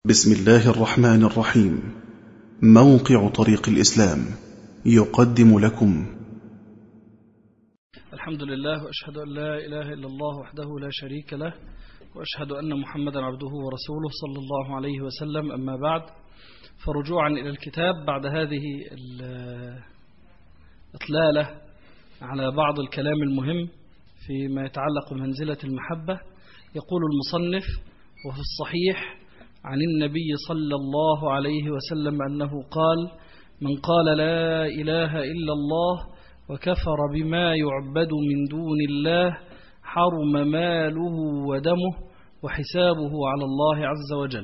بسم الله الرحمن الرحيم. موقع طريق الإسلام يقدم لكم الحمد لله، وأشهد أن لا إله إلا الله وحده لا شريك له، وأشهد أن محمدا عبده ورسوله صلى الله عليه وسلم. أما بعد، فرجوعا إلى الكتاب بعد هذه الإطلالة على بعض الكلام المهم فيما يتعلق بمنزلة المحبة، يقول المصنف: وفي الصحيح عن النبي صلى الله عليه وسلم أنه قال: من قال لا إله إلا الله وكفر بما يعبد من دون الله حرم ماله ودمه وحسابه على الله عز وجل.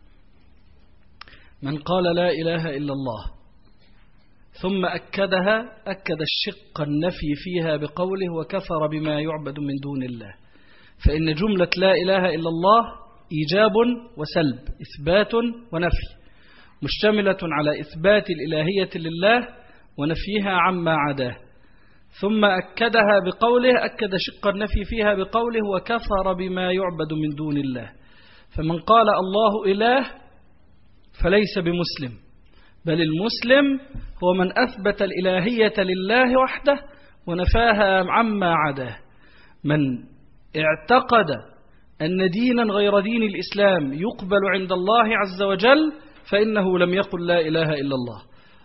من قال لا إله إلا الله ثم أكدها، أكد الشق النفي فيها بقوله: وكفر بما يعبد من دون الله. فإن جملة لا إله إلا الله إيجاب وسلب، إثبات ونفي، مشتملة على إثبات الإلهية لله ونفيها عما عداه. ثم أكدها بقوله، أكد شق النفي فيها بقوله: وكفر بما يعبد من دون الله. فمن قال الله إله فليس بمسلم، بل المسلم هو من أثبت الإلهية لله وحده ونفاها عما عداه. من اعتقد أن دينا غير دين الإسلام يقبل عند الله عز وجل فإنه لم يقل لا إله إلا الله.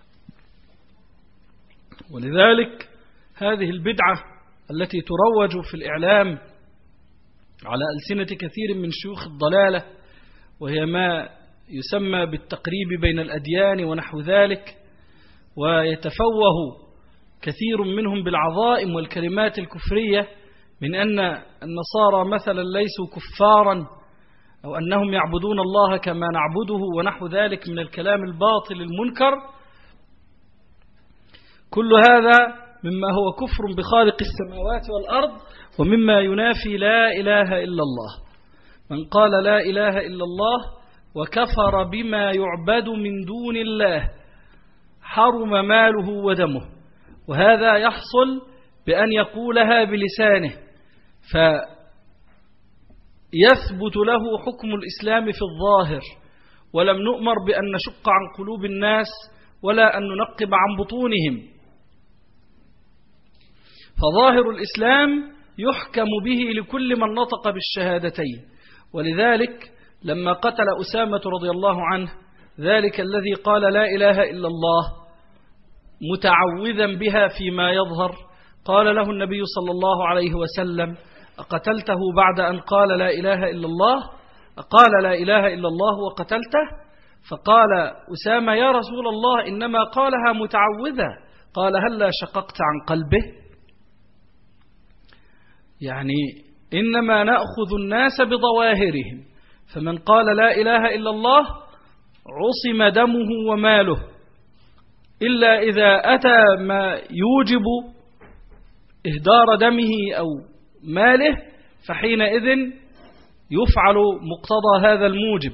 ولذلك هذه البدعة التي تروج في الإعلام على ألسنة كثير من شيوخ الضلالة، وهي ما يسمى بالتقريب بين الأديان ونحو ذلك، ويتفوه كثير منهم بالعظائم والكلمات الكفرية من أن النصارى مثلا ليسوا كفارا، أو أنهم يعبدون الله كما نعبده ونحو ذلك من الكلام الباطل المنكر. كل هذا مما هو كفر بخالق السماوات والأرض، ومما ينافي لا إله إلا الله. من قال لا إله إلا الله وكفر بما يعبد من دون الله حرم ماله ودمه. وهذا يحصل بأن يقولها بلسانه، فيثبت له حكم الإسلام في الظاهر، ولم نؤمر بأن نشق عن قلوب الناس ولا أن ننقب عن بطونهم. فظاهر الإسلام يحكم به لكل من نطق بالشهادتين. ولذلك لما قتل أسامة رضي الله عنه ذلك الذي قال لا إله إلا الله متعوذا بها فيما يظهر، قال له النبي صلى الله عليه وسلم: أقتلته بعد أن قال لا إله إلا الله؟ قال لا إله إلا الله وقتلته؟ فقال أسامة: يا رسول الله إنما قالها متعوذا. قال: هلا شققت عن قلبه؟ يعني إنما نأخذ الناس بظواهرهم. فمن قال لا إله إلا الله عصم دمه وماله، إلا إذا أتى ما يوجب إهدار دمه أو ماله، فحينئذ يفعل مقتضى هذا الموجب.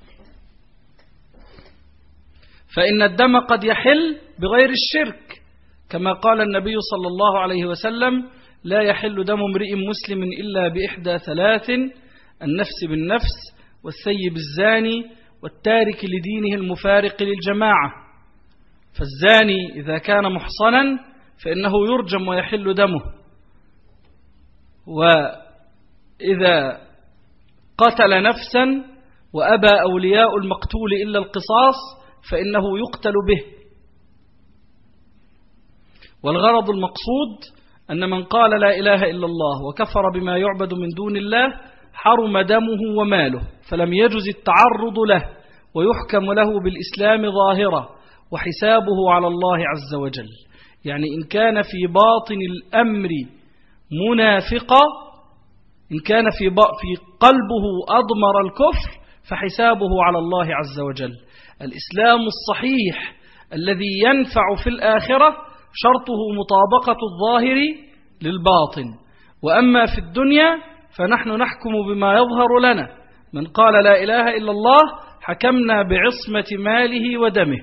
فإن الدم قد يحل بغير الشرك، كما قال النبي صلى الله عليه وسلم: لا يحل دم امرئ مسلم إلا بإحدى ثلاث: النفس بالنفس، والثيب الزاني، والتارك لدينه المفارق للجماعة. فالزاني إذا كان محصنا فإنه يرجم ويحل دمه، وإذا قتل نفسا وأبى أولياء المقتول إلا القصاص فإنه يقتل به. والغرض المقصود أن من قال لا إله إلا الله وكفر بما يعبد من دون الله حرم دمه وماله، فلم يجز التعرض له، ويحكم له بالإسلام ظاهرة، وحسابه على الله عز وجل. يعني إن كان في باطن الأمر منافقا، إن كان في قلبه أضمر الكفر، فحسابه على الله عز وجل. الإسلام الصحيح الذي ينفع في الآخرة شرطه مطابقة الظاهر للباطن، وأما في الدنيا فنحن نحكم بما يظهر لنا. من قال لا إله إلا الله حكمنا بعصمة ماله ودمه.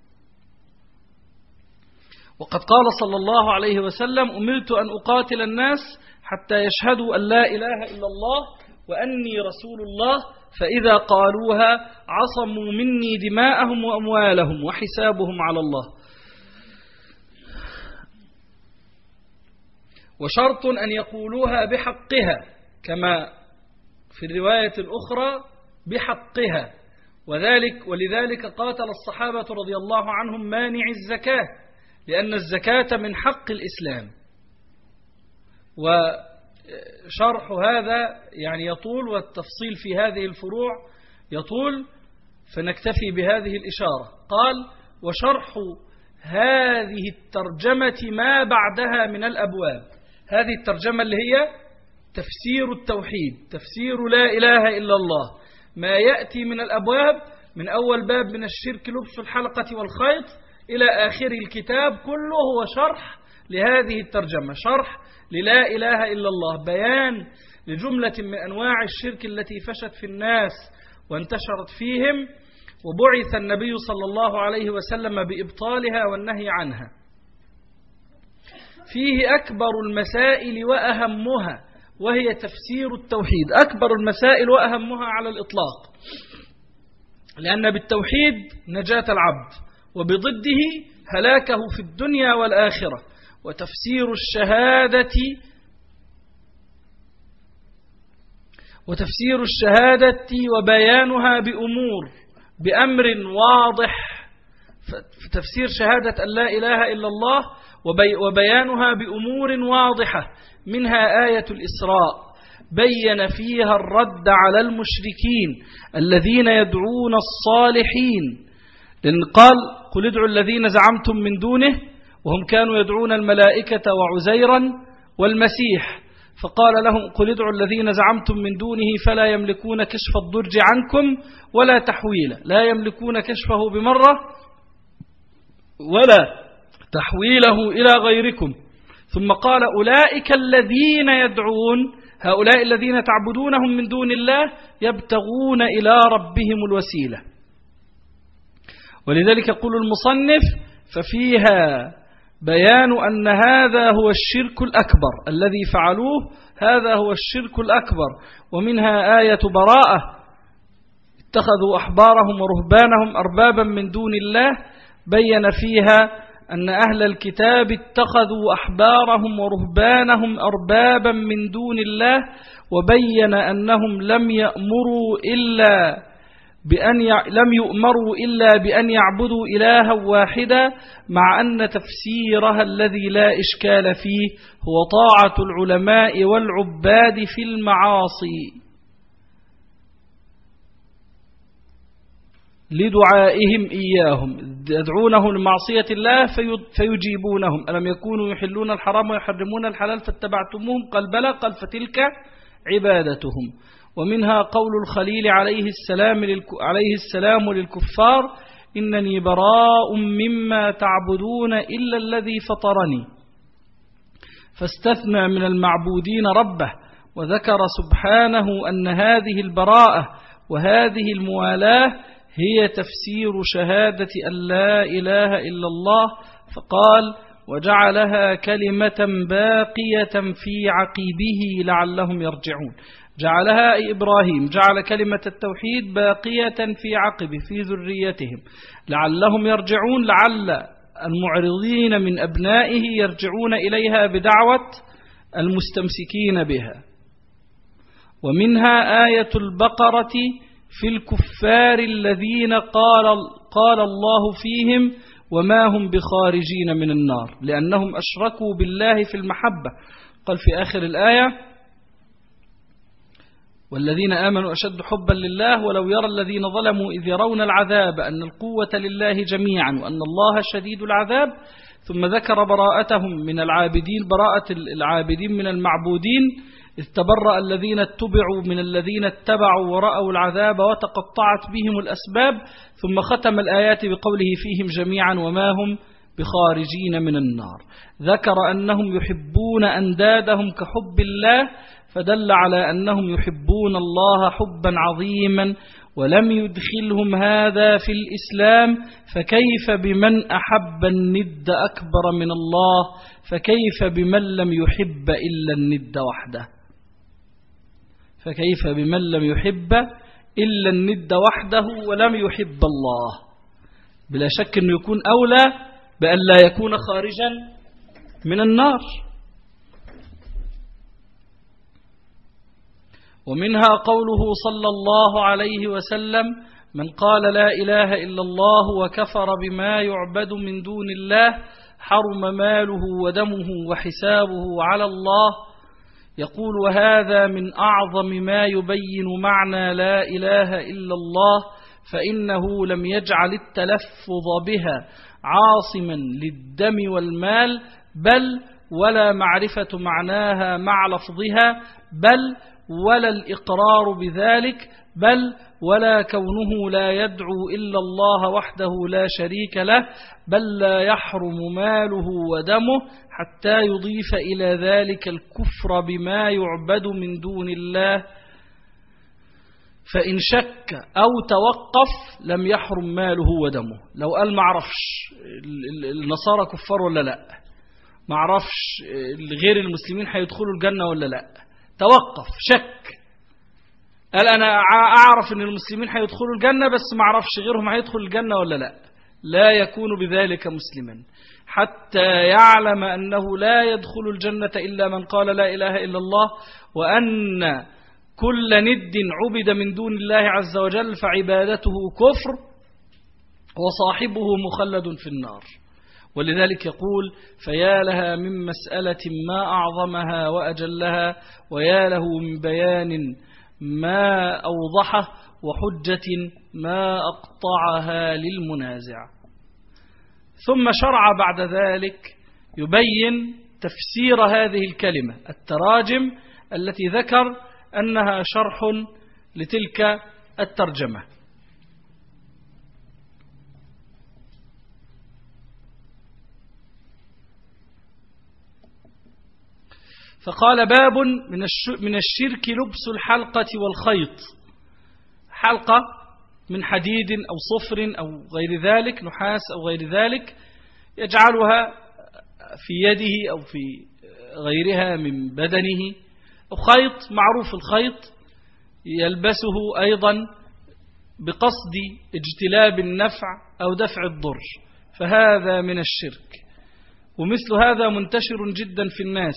وقد قال صلى الله عليه وسلم: أمرت أن أقاتل الناس حتى يشهدوا أن لا إله إلا الله وأني رسول الله، فإذا قالوها عصموا مني دماءهم وأموالهم وحسابهم على الله. وشرط أن يقولوها بحقها كما في الرواية الأخرى بحقها، ولذلك قاتل الصحابة رضي الله عنهم مانع الزكاة، لأن الزكاة من حق الإسلام. وشرح هذا يعني يطول، والتفصيل في هذه الفروع يطول، فنكتفي بهذه الإشارة. قال: وشرح هذه الترجمة ما بعدها من الأبواب. هذه الترجمة اللي هي تفسير التوحيد، تفسير لا إله إلا الله، ما يأتي من الأبواب، من أول باب من الشرك لبس الحلقة والخيط إلى آخر الكتاب، كله هو شرح لهذه الترجمة، شرح للا إله إلا الله، بيان لجملة من أنواع الشرك التي فشت في الناس وانتشرت فيهم، وبعث النبي صلى الله عليه وسلم بإبطالها والنهي عنها. فيه أكبر المسائل وأهمها، وهي تفسير التوحيد، أكبر المسائل وأهمها على الإطلاق، لأن بالتوحيد نجاة العبد، وبضده هلاكه في الدنيا والآخرة. وتفسير الشهادة وبيانها بأمر واضح، تفسير شهادة أن لا إله إلا الله وبيانها بأمور واضحة، منها آية الإسراء بين فيها الرد على المشركين الذين يدعون الصالحين، لأن قال: قل ادعوا الذين زعمتم من دونه، وهم كانوا يدعون الملائكة وعزيرا والمسيح، فقال لهم: قل ادعوا الذين زعمتم من دونه فلا يملكون كشف الضر عنكم ولا تحويلا، لا يملكون كشفه بمرة ولا تحويله إلى غيركم. ثم قال: أولئك الذين يدعون، هؤلاء الذين تعبدونهم من دون الله يبتغون إلى ربهم الوسيلة. ولذلك يقول المصنف: ففيها بيان أن هذا هو الشرك الأكبر الذي فعلوه، هذا هو الشرك الأكبر. ومنها آية براءة: اتخذوا أحبارهم ورهبانهم أربابا من دون الله، بين فيها أن أهل الكتاب اتخذوا أحبارهم ورهبانهم أربابا من دون الله، وبين أنهم لم يؤمروا إلا بأن يعبدوا إلها واحدا، مع أن تفسيرها الذي لا إشكال فيه هو طاعة العلماء والعباد في المعاصي لدعائهم إياهم، يدعونه لمعصية الله فيجيبونهم: ألم يكونوا يحلون الحرام ويحرمون الحلال فاتبعتموهم؟ قال: بلى. قال: فتلك عبادتهم. ومنها قول الخليل عليه السلام للكفار: إنني براء مما تعبدون إلا الذي فطرني، فاستثنى من المعبودين ربه، وذكر سبحانه أن هذه البراءة وهذه الموالاة هي تفسير شهادة أن لا إله إلا الله، فقال: وجعلها كلمة باقية في عقبه لعلهم يرجعون. جعلها أي إبراهيم جعل كلمة التوحيد باقية في عقبه في ذريتهم لعلهم يرجعون، لعل المعرضين من أبنائه يرجعون إليها بدعوة المستمسكين بها. ومنها آية البقرة في الكفار الذين قال الله فيهم: وما هم بخارجين من النار، لأنهم أشركوا بالله في المحبة. قال في آخر الآية: والذين آمنوا أشد حبا لله ولو يرى الذين ظلموا إذ يرون العذاب أن القوة لله جميعا وأن الله شديد العذاب. ثم ذكر براءتهم من العابدين، براءة العابدين من المعبودين، إذ تبرأ الذين اتبعوا من الذين اتبعوا ورأوا العذاب وتقطعت بهم الأسباب. ثم ختم الآيات بقوله فيهم جميعا: وما هم بخارجين من النار. ذكر أنهم يحبون أندادهم كحب الله، فدل على أنهم يحبون الله حبا عظيما، ولم يدخلهم هذا في الإسلام، فكيف بمن أحب الند أكبر من الله؟ فكيف بمن لم يحب إلا الند وحده؟ فكيف بمن لم يحب إلا الند وحده ولم يحب الله، بلا شك أنه يكون أولى بأن لا يكون خارجا من النار. ومنها قوله صلى الله عليه وسلم: من قال لا إله إلا الله وكفر بما يعبد من دون الله حرم ماله ودمه وحسابه على الله. يقول: وهذا من أعظم ما يبين معنى لا إله إلا الله، فإنه لم يجعل التلفظ بها عاصما للدم والمال، بل ولا معرفة معناها مع لفظها، بل ولا الإقرار بذلك، بل ولا كونه لا يدعو إلا الله وحده لا شريك له، بل لا يحرم ماله ودمه حتى يضيف إلى ذلك الكفر بما يعبد من دون الله، فإن شك أو توقف لم يحرم ماله ودمه. لو قال معرفش النصارى كفار ولا لا، معرفش غير المسلمين هيدخلوا الجنة ولا لا، توقف شك، قال أنا أعرف أن المسلمين هيدخلوا الجنة بس معرفش غيرهم هيدخل الجنة ولا لا، لا يكون بذلك مسلما حتى يعلم أنه لا يدخل الجنة إلا من قال لا إله إلا الله، وأن كل ند عبد من دون الله عز وجل فعبادته كفر وصاحبه مخلد في النار. ولذلك يقول: فيا لها من مسألة ما أعظمها وأجلها، ويا له من بيان ما أوضحه، وحجة ما أقطعها للمنازع. ثم شرع بعد ذلك يبين تفسير هذه الكلمة، التراجم التي ذكر أنها شرح لتلك الترجمة. فقال: باب من الشرك لبس الحلقة والخيط، حلقة من حديد أو صفر أو غير ذلك، نحاس أو غير ذلك، يجعلها في يده أو في غيرها من بدنه، وخيط معروف الخيط يلبسه أيضا بقصد اجتلاب النفع أو دفع الضر، فهذا من الشرك. ومثل هذا منتشر جدا في الناس،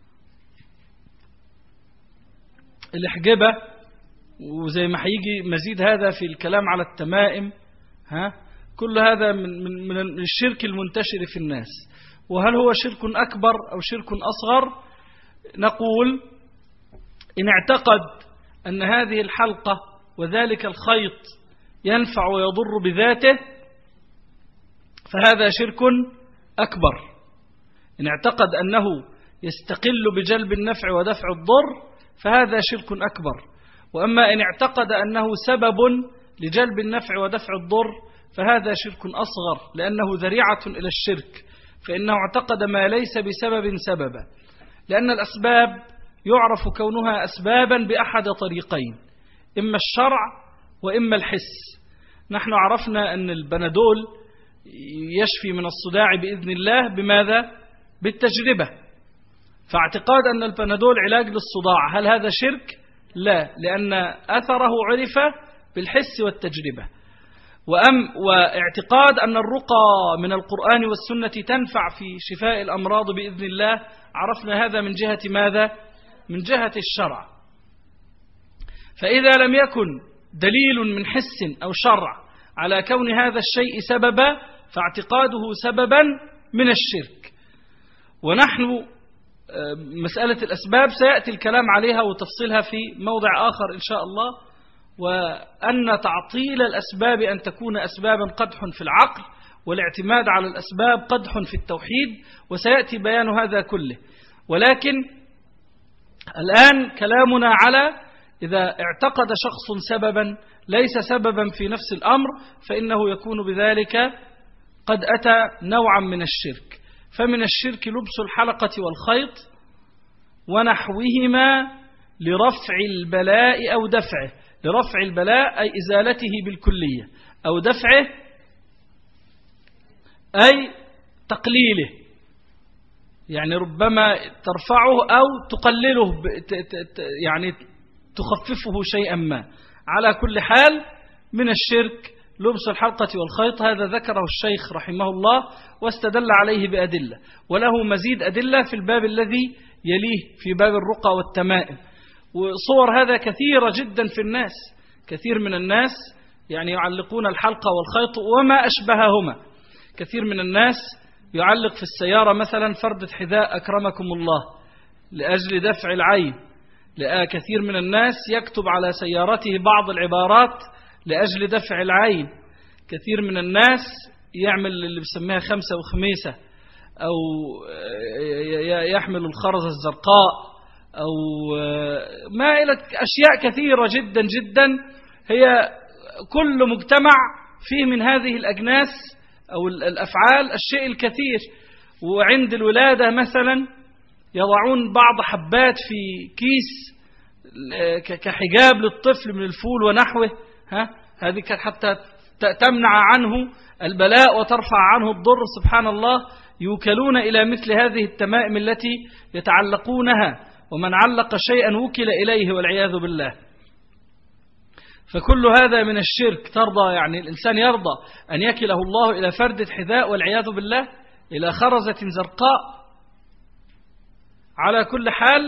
الإحجبة، وزي ما هيجي مزيد هذا في الكلام على التمائم، كل هذا من الشرك المنتشر في الناس. وهل هو شرك أكبر أو شرك أصغر؟ نقول: إن اعتقد أن هذه الحلقة وذلك الخيط ينفع ويضر بذاته فهذا شرك أكبر. إن اعتقد أنه يستقل بجلب النفع ودفع الضر فهذا شرك أكبر. وأما إن اعتقد أنه سبب لجلب النفع ودفع الضر فهذا شرك أصغر، لأنه ذريعة إلى الشرك، فإنه اعتقد ما ليس بسبب سببا، لأن الأسباب يعرف كونها أسبابا بأحد طريقين: إما الشرع وإما الحس. نحن عرفنا أن البنادول يشفي من الصداع بإذن الله بماذا؟ بالتجربة. فاعتقاد أن البنادول علاج للصداع هل هذا شرك؟ لا، لأن أثره عرف بالحس والتجربة. واعتقاد أن الرقى من القرآن والسنة تنفع في شفاء الأمراض بإذن الله، عرفنا هذا من جهة ماذا؟ من جهة الشرع. فإذا لم يكن دليل من حس أو شرع على كون هذا الشيء سببا فاعتقاده سببا من الشرك. ونحن مسألة الأسباب سيأتي الكلام عليها وتفصيلها في موضع آخر إن شاء الله، وأن تعطيل الأسباب أن تكون أسبابا قدح في العقل، والاعتماد على الأسباب قدح في التوحيد، وسيأتي بيان هذا كله. ولكن الآن كلامنا على إذا اعتقد شخص سببا ليس سببا في نفس الأمر فإنه يكون بذلك قد أتى نوعا من الشرك. فمن الشرك لبس الحلقة والخيط ونحوهما لرفع البلاء أو دفعه. لرفع البلاء أي إزالته بالكلية، أو دفعه أي تقليله، يعني ربما ترفعه أو تقلله، يعني تخففه شيئا ما، على كل حال من الشرك لبس الحلقة والخيط، هذا ذكره الشيخ رحمه الله واستدل عليه بأدلة، وله مزيد أدلة في الباب الذي يليه في باب الرقى والتمائم. وصور هذا كثيرة جدا في الناس، كثير من الناس يعني يعلقون الحلقة والخيط وما أشبههما. كثير من الناس يعلق في السيارة مثلا فردة حذاء أكرمكم الله لأجل دفع العين. كثير من الناس يكتب على سيارته بعض العبارات لأجل دفع العين. كثير من الناس يعمل اللي بسميها خمسة وخميسة، أو يحمل الخرزة الزرقاء، أو ما إلى أشياء كثيرة جدا جدا. هي كل مجتمع فيه من هذه الأجناس أو الأفعال الشيء الكثير. وعند الولادة مثلا يضعون بعض حبات في كيس كحجاب للطفل من الفول ونحوه، هذه حتى تمنع عنه البلاء وترفع عنه الضر. سبحان الله، يوكلون إلى مثل هذه التمائم التي يتعلقونها، ومن علق شيئا وكل إليه والعياذ بالله. فكل هذا من الشرك. ترضى يعني الإنسان يرضى أن يكله الله إلى فردة حذاء والعياذ بالله، إلى خرزة زرقاء؟ على كل حال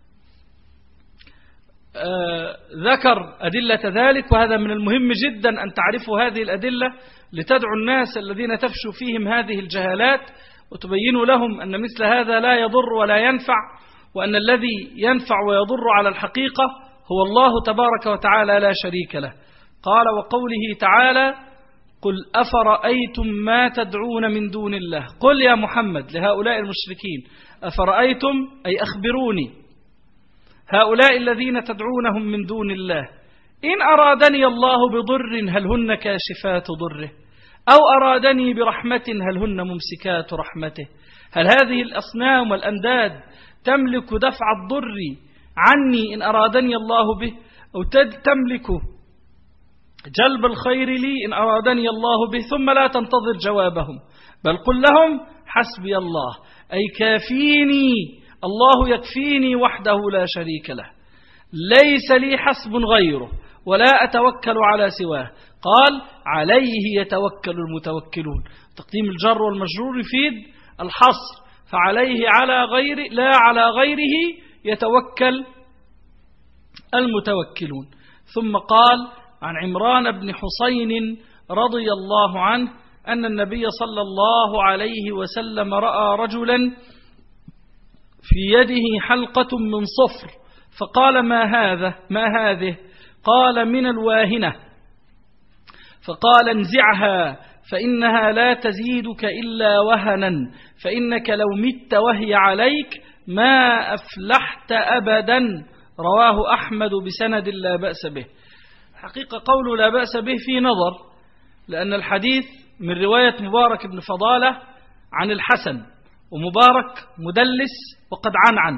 ذكر أدلة ذلك، وهذا من المهم جدا أن تعرفوا هذه الأدلة لتدعو الناس الذين تفشو فيهم هذه الجهالات وتبينوا لهم أن مثل هذا لا يضر ولا ينفع، وأن الذي ينفع ويضر على الحقيقة هو الله تبارك وتعالى لا شريك له. قال: وقوله تعالى: قل أفرأيتم ما تدعون من دون الله. قل يا محمد لهؤلاء المشركين: أفرأيتم أي أخبروني، هؤلاء الذين تدعونهم من دون الله إن أرادني الله بضر هل هن كاشفات ضره، أو أرادني برحمة هل هن ممسكات رحمته. هل هذه الأصنام والأنداد تملك دفع الضر عني إن أرادني الله به، أو تملك جلب الخير لي إن أرادني الله به؟ ثم لا تنتظر جوابهم، بل قل لهم: حسبي الله، أي كافيني، الله يكفيني وحده لا شريك له، ليس لي حسب غيره ولا أتوكل على سواه. قال: عليه يتوكل المتوكلون. تقديم الجر والمجرور يفيد الحصر، فعليه على غير لا على غيره يتوكل المتوكلون. ثم قال عن عمران بن حسين رضي الله عنه أن النبي صلى الله عليه وسلم رأى رجلا في يده حلقة من صفر، فقال: ما هذه؟ قال: من الواهنة. فقال: انزعها فإنها لا تزيدك إلا وهنا، فإنك لو مت وهي عليك ما أفلحت أبدا. رواه أحمد بسند لا بأس به. حقيقة قوله لا بأس به في نظر، لأن الحديث من رواية مبارك بن فضالة عن الحسن، ومبارك مدلس وقد عنعن،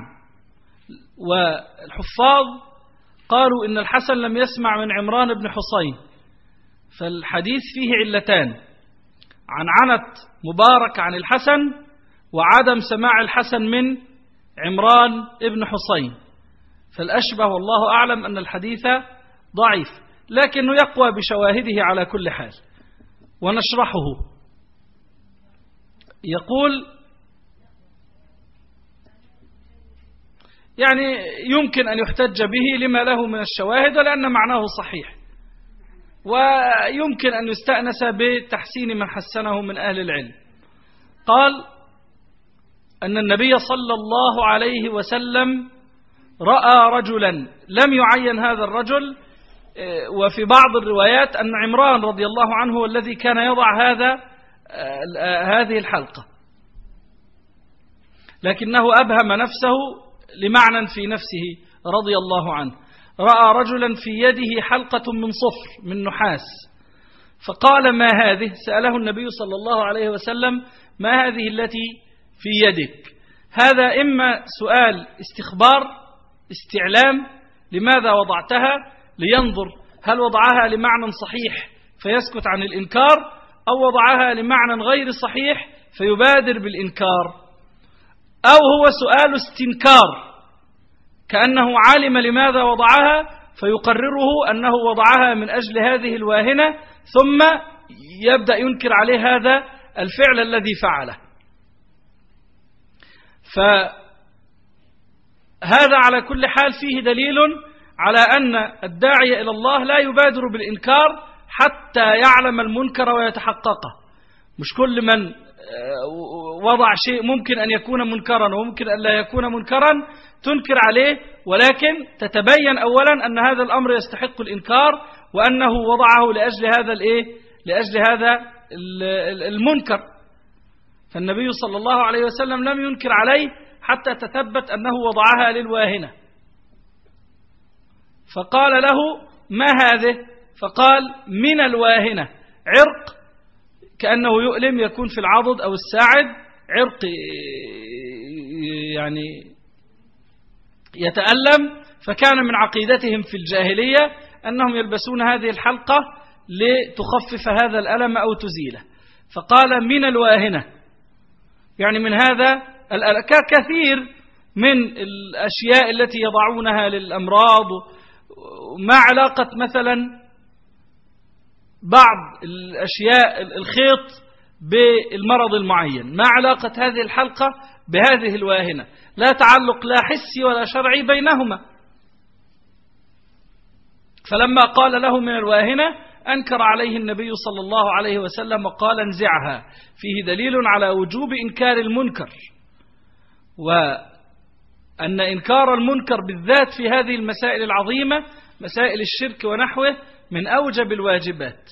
والحفاظ قالوا إن الحسن لم يسمع من عمران بن حسين، فالحديث فيه علتان: عنعنة مبارك عن الحسن، وعدم سماع الحسن من عمران بن حسين. فالأشبه والله أعلم أن الحديث ضعيف، لكنه يقوى بشواهده على كل حال. ونشرحه. يقول يعني يمكن أن يحتج به لما له من الشواهد، لأن معناه صحيح، ويمكن أن يستأنس بتحسين من حسنه من أهل العلم. قال أن النبي صلى الله عليه وسلم رأى رجلا، لم يعين هذا الرجل، وفي بعض الروايات أن عمران رضي الله عنه هو الذي كان يضع هذه الحلقة، لكنه أبهم نفسه لمعنى في نفسه رضي الله عنه. رأى رجلا في يده حلقة من صفر من نحاس، فقال: ما هذه؟ سأله النبي صلى الله عليه وسلم: ما هذه التي في يدك؟ هذا إما سؤال استخبار استعلام، لماذا وضعتها؟ لينظر هل وضعها لمعنى صحيح فيسكت عن الإنكار، أو وضعها لمعنى غير صحيح فيبادر بالإنكار، أو هو سؤال استنكار كأنه علم لماذا وضعها فيقرره أنه وضعها من أجل هذه الواهنة، ثم يبدأ ينكر عليه هذا الفعل الذي فعله. فهذا على كل حال فيه دليل على أن الداعي إلى الله لا يبادر بالإنكار حتى يعلم المنكر ويتحققه. مش كل من وضع شيء ممكن أن يكون منكرا وممكن أن لا يكون منكرا تنكر عليه، ولكن تتبين أولا أن هذا الأمر يستحق الإنكار، وأنه وضعه لأجل هذا المنكر. فالنبي صلى الله عليه وسلم لم ينكر عليه حتى تثبت أنه وضعها للواهنة. فقال له: ما هذه؟ فقال: من الواهنة، عرق كأنه يؤلم، يكون في العضد أو الساعد، عرق يعني يتألم. فكان من عقيدتهم في الجاهلية أنهم يلبسون هذه الحلقة لتخفف هذا الألم أو تزيله. فقال: من الواهنة، يعني من هذا كثير من الأشياء التي يضعونها للأمراض. ما علاقة مثلا بعض الأشياء الخيط بالمرض المعين؟ ما علاقة هذه الحلقة بهذه الواهنة؟ لا تعلق لا حسي ولا شرعي بينهما. فلما قال له من الواهنة أنكر عليه النبي صلى الله عليه وسلم وقال: انزعها. فيه دليل على وجوب إنكار المنكر، وأن إنكار المنكر بالذات في هذه المسائل العظيمة، مسائل الشرك ونحوه، من أوجب الواجبات.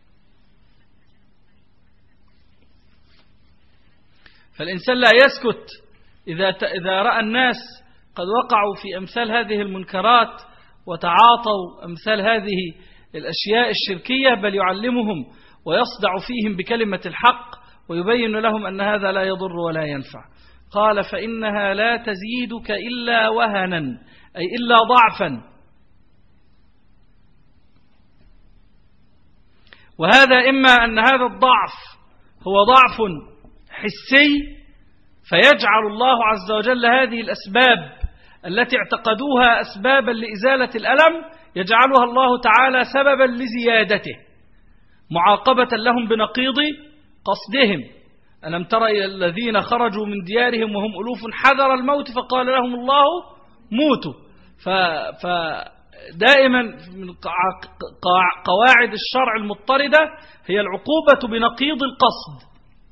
فالإنسان لا يسكت إذا رأى الناس قد وقعوا في أمثال هذه المنكرات وتعاطوا أمثال هذه الأشياء الشركية، بل يعلمهم ويصدع فيهم بكلمة الحق ويبين لهم أن هذا لا يضر ولا ينفع. قال: فإنها لا تزيدك إلا وهنا، أي إلا ضعفا. وهذا إما أن هذا الضعف هو ضعف حسي، فيجعل الله عز وجل هذه الأسباب التي اعتقدوها أسبابا لإزالة الألم يجعلها الله تعالى سببا لزيادته، معاقبة لهم بنقيض قصدهم. ألم تر إلى الذين خرجوا من ديارهم وهم ألوف حذر الموت فقال لهم الله موتوا. فدائما من قواعد الشرع المضطردة هي العقوبة بنقيض القصد.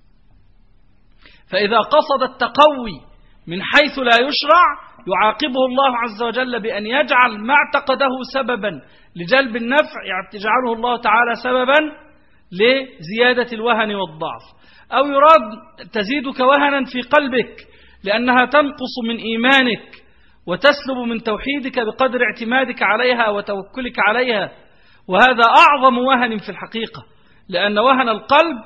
فإذا قصد التقوي من حيث لا يشرع يعاقبه الله عز وجل بأن يجعل ما اعتقده سببا لجلب النفع يجعله الله تعالى سببا لزيادة الوهن والضعف. أو يراد تزيدك وهنا في قلبك لأنها تنقص من إيمانك وتسلب من توحيدك بقدر اعتمادك عليها وتوكلك عليها، وهذا أعظم وهن في الحقيقة، لأن وهن القلب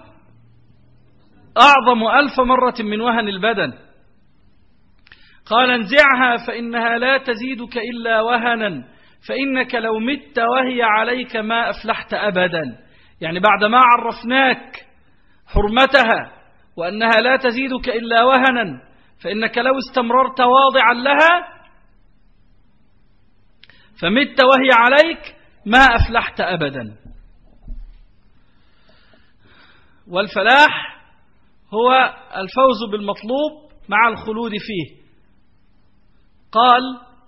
أعظم 1000 مرة من وهن البدن. قال: انزعها فإنها لا تزيدك إلا وهنا، فإنك لو مت وهي عليك ما أفلحت أبدا. يعني بعدما عرفناك حرمتها وأنها لا تزيدك إلا وهنا، فإنك لو استمررت واضعا لها فمت وهي عليك ما أفلحت أبدا. والفلاح هو الفوز بالمطلوب مع الخلود فيه. قال: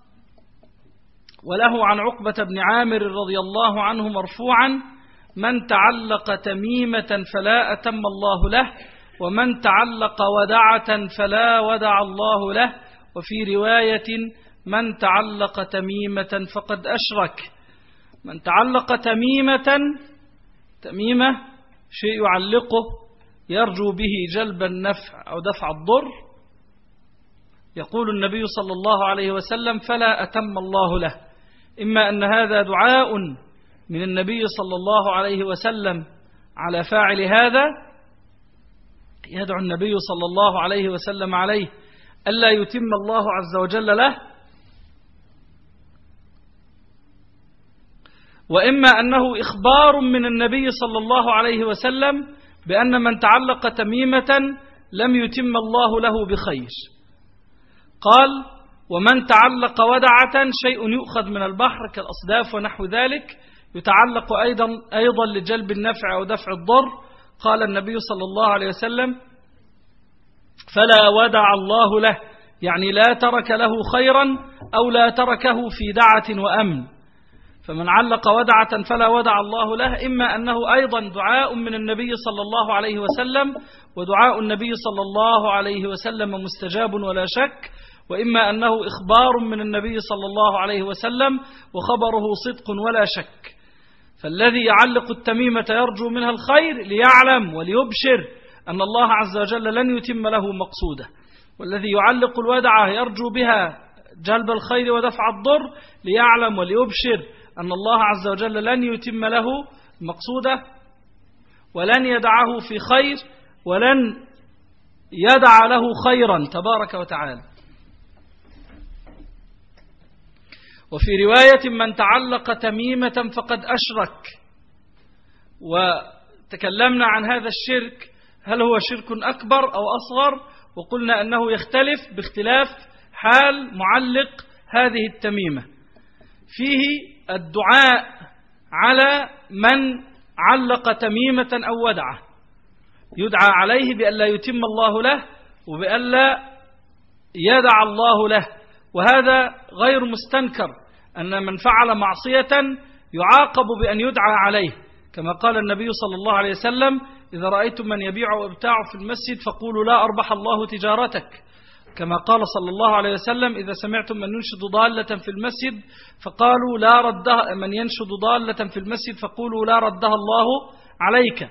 وله عن عقبة بن عامر رضي الله عنه مرفوعا: من تعلق تميمة فلا أتم الله له، ومن تعلق ودعة فلا ودع الله له. وفي رواية: من تعلق تميمة فقد أشرك. من تعلق تميمة شيء يعلقه يرجو به جلب النفع أو دفع الضر، يقول النبي صلى الله عليه وسلم: فلا أتم الله له. إما أن هذا دعاء من النبي صلى الله عليه وسلم على فاعل هذا، يدعو النبي صلى الله عليه وسلم عليه ألا يتم الله عز وجل له، وإما أنه إخبار من النبي صلى الله عليه وسلم بأن من تعلق تميمة لم يتم الله له بخير. قال: ومن تعلق ودعة شيء يؤخذ من البحر كالأصداف ونحو ذلك يتعلق أيضا لجلب النفع أو دفع الضر، قال النبي صلى الله عليه وسلم: فلا ودع الله له، يعني لا ترك له خيرا أو لا تركه في دعة وأمن. فمن علق ودعة فلا ودع الله له، إما أنه أيضا دعاء من النبي صلى الله عليه وسلم، ودعاء النبي صلى الله عليه وسلم مستجاب ولا شك، وإما أنه إخبار من النبي صلى الله عليه وسلم وخبره صدق ولا شك. فالذي يعلق التميمة يرجو منها الخير ليعلم وليبشر أن الله عز وجل لن يتم له مقصوده، والذي يعلق الودعة يرجو بها جلب الخير ودفع الضر ليعلم وليبشر أن الله عز وجل لن يتم له مقصوده ولن يدعه في خير ولن يدع له خيرا تبارك وتعالى. وفي رواية: من تعلق تميمة فقد أشرك. وتكلمنا عن هذا الشرك، هل هو شرك أكبر أو أصغر؟ وقلنا أنه يختلف باختلاف حال معلق هذه التميمة. فيه الدعاء على من علق تميمة أو ودعة، يدعى عليه بأن لا يتم الله له وبأن لا يدع الله له، وهذا غير مستنكر أن من فعل معصية يعاقب بأن يدعى عليه، كما قال النبي صلى الله عليه وسلم: إذا رأيتم من يبيع ويبتاع في المسجد فقولوا لا أربح الله تجارتك. كما قال صلى الله عليه وسلم: إذا سمعتم من ينشد ضالة في المسجد فقالوا لا ردها، من ينشد ضالة في المسجد فقولوا لا ردها الله عليك.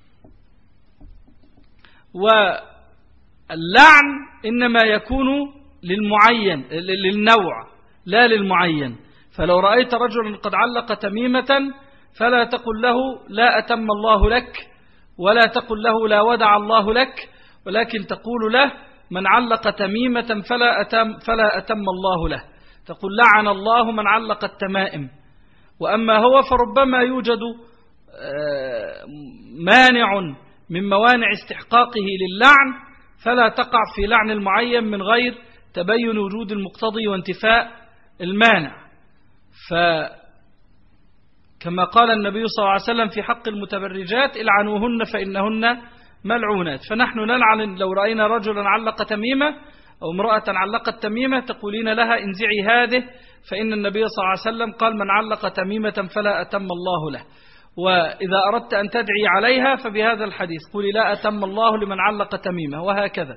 واللعن إنما يكون للمعين، للنوع لا للمعين. فلو رأيت رجلا قد علق تميمة فلا تقل له لا أتم الله لك، ولا تقل له لا ودع الله لك، ولكن تقول له: من علق تميمة فلا أتم الله له. تقول: لعن الله من علق التمائم. وأما هو فربما يوجد مانع من موانع استحقاقه للعن، فلا تقع في لعن المعين من غير تبين وجود المقتضي وانتفاء المانع. فكما قال النبي صلى الله عليه وسلم في حق المتبرجات: العنوهن فإنهن ملعونات. فنحن نلعن لو رأينا رجلا علق تميمة أو امرأة علقت تميمة، تقولين لها: انزعي هذه، فإن النبي صلى الله عليه وسلم قال: من علق تميمة فلا أتم الله له. وإذا أردت أن تدعي عليها فبهذا الحديث قولي: لا أتم الله لمن علق تميمة، وهكذا.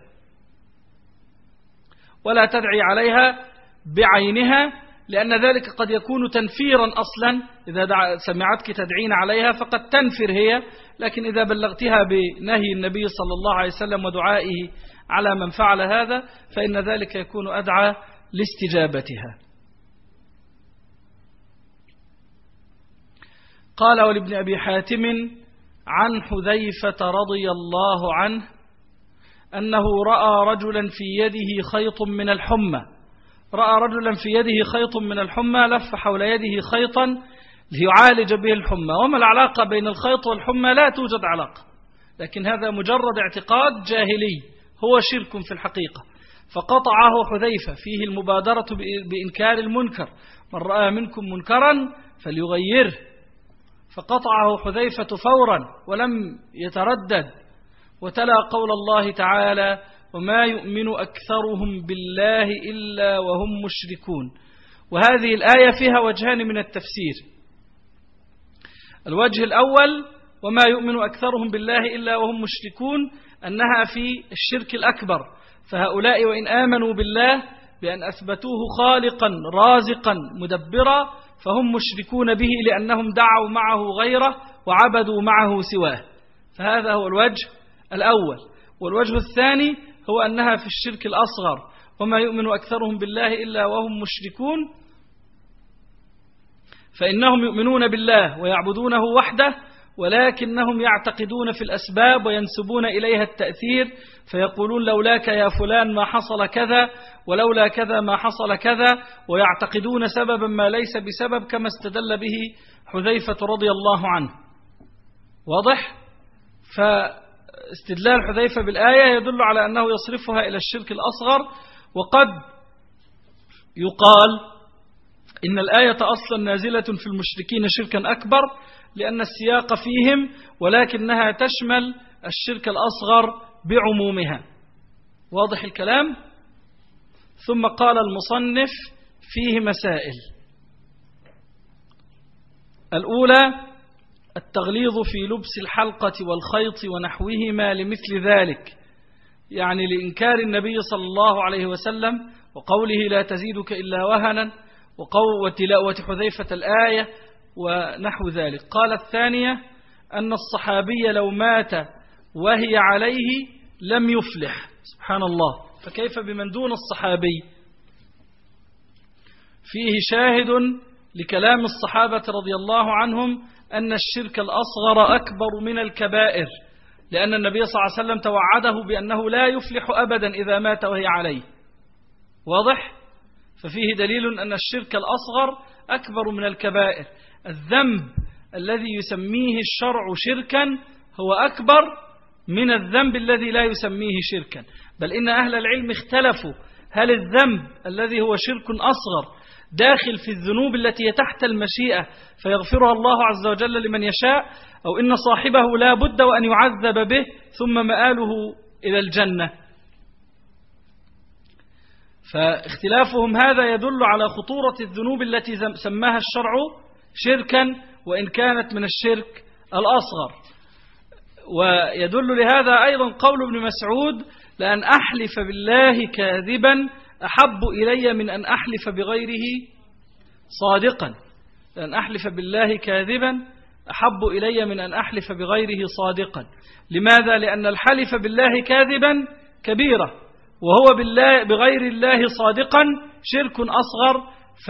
ولا تدعي عليها بعينها، لأن ذلك قد يكون تنفيرا أصلا. إذا سمعتك تدعين عليها فقد تنفر هي، لكن إذا بلغتها بنهي النبي صلى الله عليه وسلم ودعائه على من فعل هذا فإن ذلك يكون أدعى لاستجابتها. قال: ولابن أبي حاتم عن حذيفة رضي الله عنه أنه رأى رجلا في يده خيط من الحمى. رأى رجلا في يده خيط من الحمى، لف حول يده خيطا ليعالج به الحمى. وما العلاقة بين الخيط والحمى؟ لا توجد علاقة، لكن هذا مجرد اعتقاد جاهلي، هو شرك في الحقيقة. فقطعه حذيفة، فيه المبادرة بإنكار المنكر: من رأى منكم منكرا فليغيره. فقطعه حذيفة فورا ولم يتردد، وتلا قول الله تعالى: وما يؤمن أكثرهم بالله إلا وهم مشركون. وهذه الآية فيها وجهان من التفسير. الوجه الأول: وما يؤمن أكثرهم بالله إلا وهم مشركون، أنها في الشرك الأكبر. فهؤلاء وإن آمنوا بالله بأن أثبتوه خالقا رازقا مدبرا فهم مشركون به، لأنهم دعوا معه غيره وعبدوا معه سواه. فهذا هو الوجه الأول. والوجه الثاني هو أنها في الشرك الأصغر: وما يؤمن أكثرهم بالله إلا وهم مشركون، فإنهم يؤمنون بالله ويعبدونه وحده، ولكنهم يعتقدون في الأسباب وينسبون إليها التأثير، فيقولون: لولاك يا فلان ما حصل كذا، ولولا كذا ما حصل كذا، ويعتقدون سببا ما ليس بسبب، كما استدل به حذيفة رضي الله عنه. واضح؟ فاستدلال حذيفة بالآية يدل على أنه يصرفها إلى الشرك الأصغر. وقد يقال إن الآية أصلا نازلة في المشركين شركا أكبر لأن السياق فيهم، ولكنها تشمل الشرك الأصغر بعمومها. واضح الكلام؟ ثم قال المصنف فيه مسائل. الأولى التغليظ في لبس الحلقة والخيط ونحوهما لمثل ذلك، يعني لإنكار النبي صلى الله عليه وسلم وقوله لا تزيدك إلا وهنا وتلاوة حذيفة الآية ونحو ذلك. قال الثانية أن الصحابي لو مات وهي عليه لم يفلح. سبحان الله، فكيف بمن دون الصحابي؟ فيه شاهد لكلام الصحابة رضي الله عنهم أن الشرك الأصغر أكبر من الكبائر، لأن النبي صلى الله عليه وسلم توعده بأنه لا يفلح أبدا إذا مات وهي عليه. واضح؟ ففيه دليل أن الشرك الأصغر أكبر من الكبائر. الذنب الذي يسميه الشرع شركا هو أكبر من الذنب الذي لا يسميه شركا، بل إن أهل العلم اختلفوا هل الذنب الذي هو شرك أصغر داخل في الذنوب التي تحت المشيئة فيغفرها الله عز وجل لمن يشاء، أو إن صاحبه لا بد وأن يعذب به ثم مآله إلى الجنة. فاختلافهم هذا يدل على خطورة الذنوب التي سماها الشرع شركا وإن كانت من الشرك الأصغر. ويدل لهذا أيضا قول ابن مسعود لأن أحلف بالله كاذبا أحب إلي من أن أحلف بغيره صادقا. لأن أحلف بالله كاذبا أحب إلي من أن أحلف بغيره صادقا. لماذا؟ لأن الحلف بالله كاذبا كبيرة، وهو بغير الله صادقا شرك أصغر.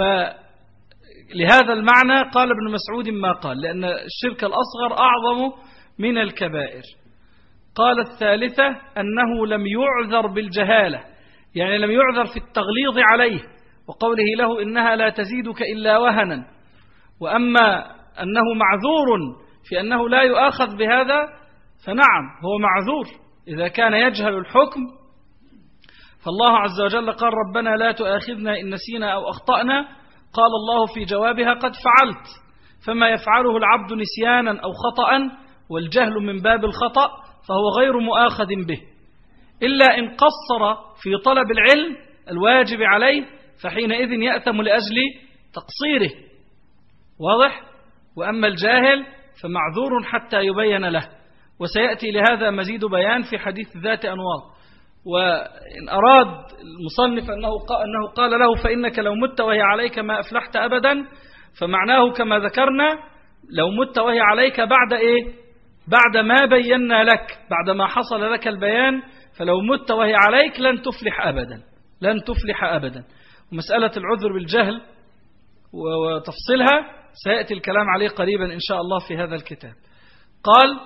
فلهذا المعنى قال ابن مسعود ما قال، لأن الشرك الأصغر أعظم من الكبائر. قال الثالثة أنه لم يعذر بالجهالة، يعني لم يعذر في التغليظ عليه وقوله له إنها لا تزيدك إلا وهنا. وأما أنه معذور في أنه لا يؤاخذ بهذا فنعم هو معذور إذا كان يجهل الحكم. فالله عز وجل قال ربنا لا تؤاخذنا إن نسينا أو أخطأنا، قال الله في جوابها قد فعلت. فما يفعله العبد نسيانا أو خطأ، والجهل من باب الخطأ، فهو غير مؤاخذ به، إلا إن قصر في طلب العلم الواجب عليه، فحينئذ يأثم لأجل تقصيره. واضح؟ وأما الجاهل فمعذور حتى يبين له، وسيأتي لهذا مزيد بيان في حديث ذات أنواط. وإن أراد المصنف أنه قال له فإنك لو مت وهي عليك ما أفلحت أبدا، فمعناه كما ذكرنا لو مت وهي عليك بعد إيه؟ بعد ما بينا لك، بعد ما حصل لك البيان، فلو مت وهي عليك لن تفلح أبدا، لن تفلح أبدا. ومسألة العذر بالجهل وتفصيلها سيأتي الكلام عليه قريبا إن شاء الله في هذا الكتاب. قال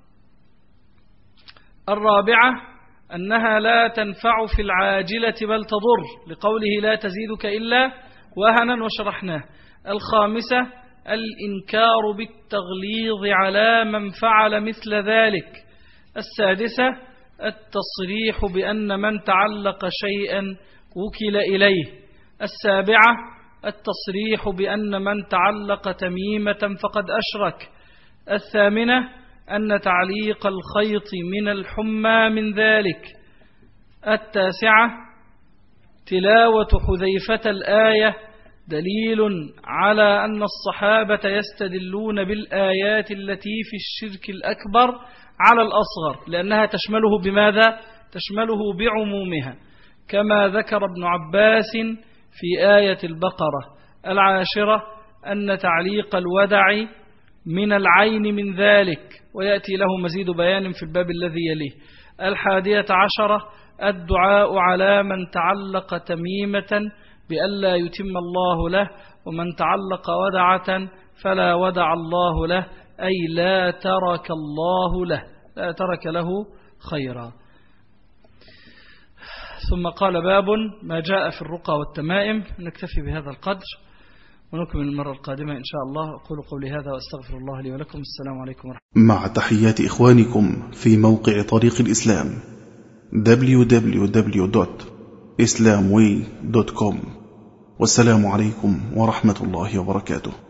الرابعة أنها لا تنفع في العاجلة بل تضر، لقوله لا تزيدك إلا وهنا وشرحناه. الخامسة الإنكار بالتغليظ على من فعل مثل ذلك. السادسة التصريح بأن من تعلق شيئا وكل إليه. السابعة التصريح بأن من تعلق تميمة فقد أشرك. الثامنة أن تعليق الخيط من الحمى من ذلك. التاسعة تلاوة حذيفة الآية دليل على أن الصحابة يستدلون بالآيات التي في الشرك الأكبر على الأصغر، لأنها تشمله بماذا؟ تشمله بعمومها، كما ذكر ابن عباس في آية البقرة. العاشرة أن تعليق الودع من العين من ذلك، ويأتي له مزيد بيان في الباب الذي يليه. 11 الدعاء على من تعلق تميمة بألا يتم الله له، ومن تعلق ودعة فلا ودع الله له، أي لا ترك الله له، لا ترك له خيرا. ثم قال باب ما جاء في الرقى والتمائم. نكتفي بهذا القدر ونكمل المرة القادمة إن شاء الله. أقول قولي هذا وأستغفر الله لي ولكم. السلام عليكم ورحمة الله. مع تحيات إخوانكم في موقع طريق الإسلام www.islamway.com. والسلام عليكم ورحمة الله وبركاته.